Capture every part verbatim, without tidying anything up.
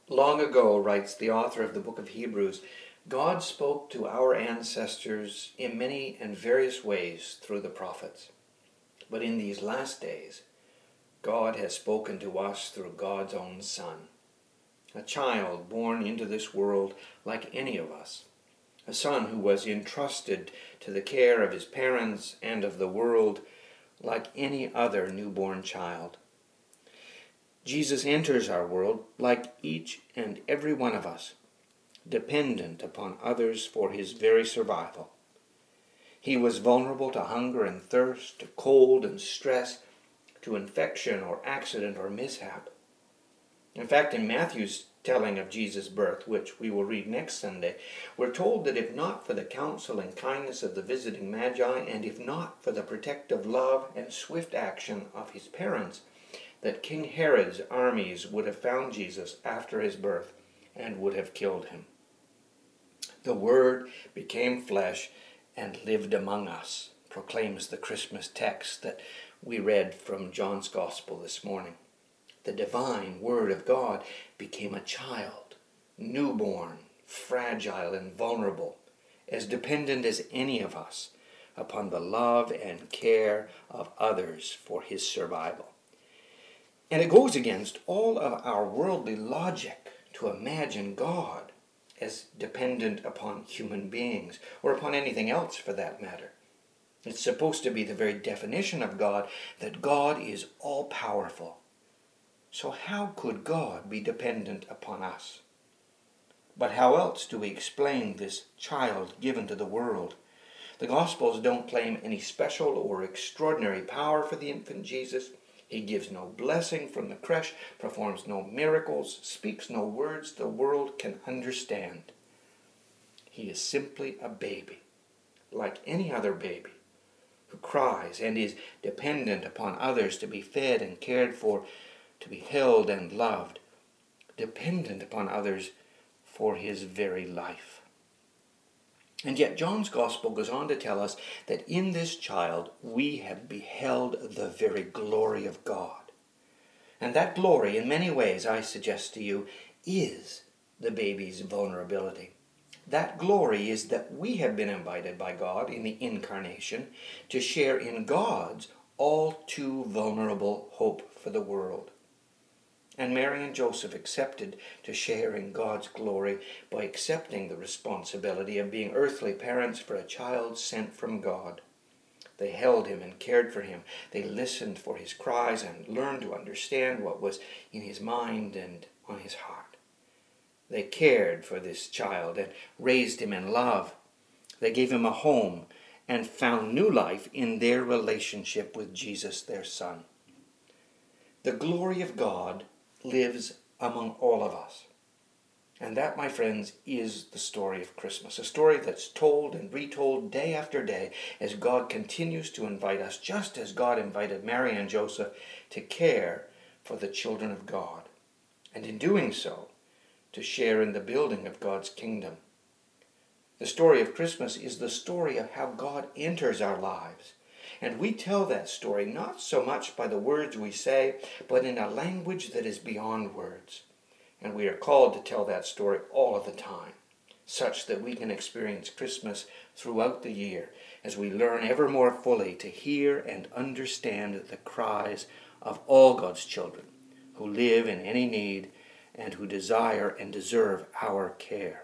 Long ago, writes the author of the book of Hebrews, God spoke to our ancestors in many and various ways through the prophets. But in these last days, God has spoken to us through God's own Son, a child born into this world like any of us, a son who was entrusted to the care of his parents and of the world like any other newborn child. Jesus enters our world like each and every one of us, dependent upon others for his very survival. He was vulnerable to hunger and thirst, to cold and stress, to infection or accident or mishap. In fact, in Matthew's telling of Jesus' birth, which we will read next Sunday, we're told that if not for the counsel and kindness of the visiting Magi, and if not for the protective love and swift action of his parents, that King Herod's armies would have found Jesus after his birth and would have killed him. The Word became flesh and lived among us, proclaims the Christmas text that we read from John's Gospel this morning. The divine Word of God became a child, newborn, fragile and vulnerable, as dependent as any of us upon the love and care of others for his survival. And it goes against all of our worldly logic to imagine God as dependent upon human beings, or upon anything else for that matter. It's supposed to be the very definition of God, that God is all-powerful. So how could God be dependent upon us? But how else do we explain this child given to the world? The Gospels don't claim any special or extraordinary power for the infant Jesus. He gives no blessing from the creche, performs no miracles, speaks no words the world can understand. He is simply a baby, like any other baby, who cries and is dependent upon others to be fed and cared for, to be held and loved, dependent upon others for his very life. And yet John's Gospel goes on to tell us that in this child we have beheld the very glory of God. And that glory, in many ways, I suggest to you, is the baby's vulnerability. That glory is that we have been invited by God in the incarnation to share in God's all too vulnerable hope for the world. And Mary and Joseph accepted to share in God's glory by accepting the responsibility of being earthly parents for a child sent from God. They held him and cared for him. They listened for his cries and learned to understand what was in his mind and on his heart. They cared for this child and raised him in love. They gave him a home and found new life in their relationship with Jesus, their Son. The glory of God lives among all of us. And that, my friends, is the story of Christmas, a story that's told and retold day after day as God continues to invite us, just as God invited Mary and Joseph to care for the children of God, and in doing so, to share in the building of God's kingdom. The story of Christmas is the story of how God enters our lives. And we tell that story not so much by the words we say, but in a language that is beyond words. And we are called to tell that story all of the time, such that we can experience Christmas throughout the year as we learn ever more fully to hear and understand the cries of all God's children who live in any need and who desire and deserve our care.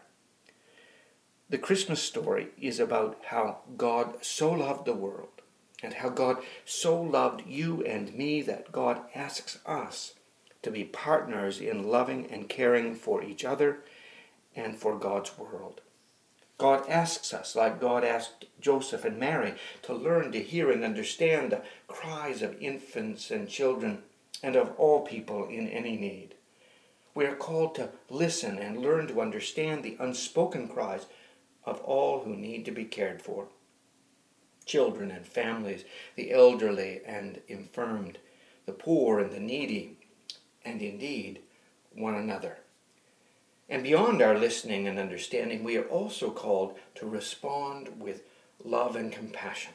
The Christmas story is about how God so loved the world, and how God so loved you and me that God asks us to be partners in loving and caring for each other and for God's world. God asks us, like God asked Joseph and Mary, to learn to hear and understand the cries of infants and children and of all people in any need. We are called to listen and learn to understand the unspoken cries of all who need to be cared for. Children and families, the elderly and infirmed, the poor and the needy, and indeed one another. And beyond our listening and understanding, we are also called to respond with love and compassion.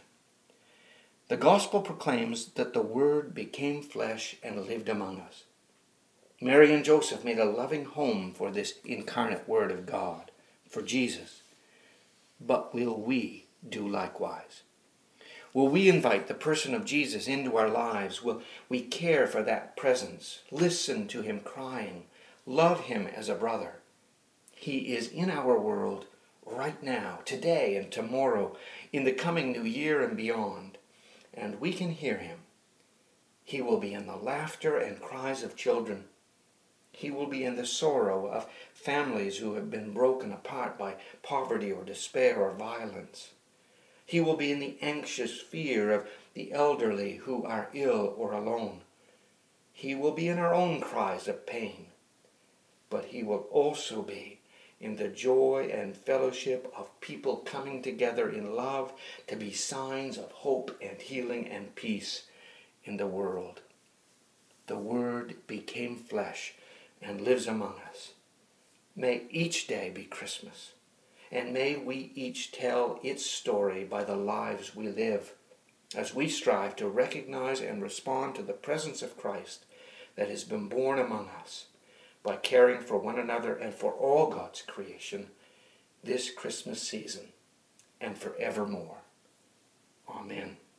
The gospel proclaims that the Word became flesh and lived among us. Mary and Joseph made a loving home for this incarnate Word of God, for Jesus. But will we do likewise? Will we invite the person of Jesus into our lives? Will we care for that presence, listen to him crying, love him as a brother? He is in our world right now, today and tomorrow, in the coming new year and beyond, and we can hear him. He will be in the laughter and cries of children. He will be in the sorrow of families who have been broken apart by poverty or despair or violence. He will be in the anxious fear of the elderly who are ill or alone. He will be in our own cries of pain. But he will also be in the joy and fellowship of people coming together in love to be signs of hope and healing and peace in the world. The Word became flesh and lives among us. May each day be Christmas, and may we each tell its story by the lives we live, as we strive to recognize and respond to the presence of Christ that has been born among us, by caring for one another and for all God's creation this Christmas season and forevermore. Amen.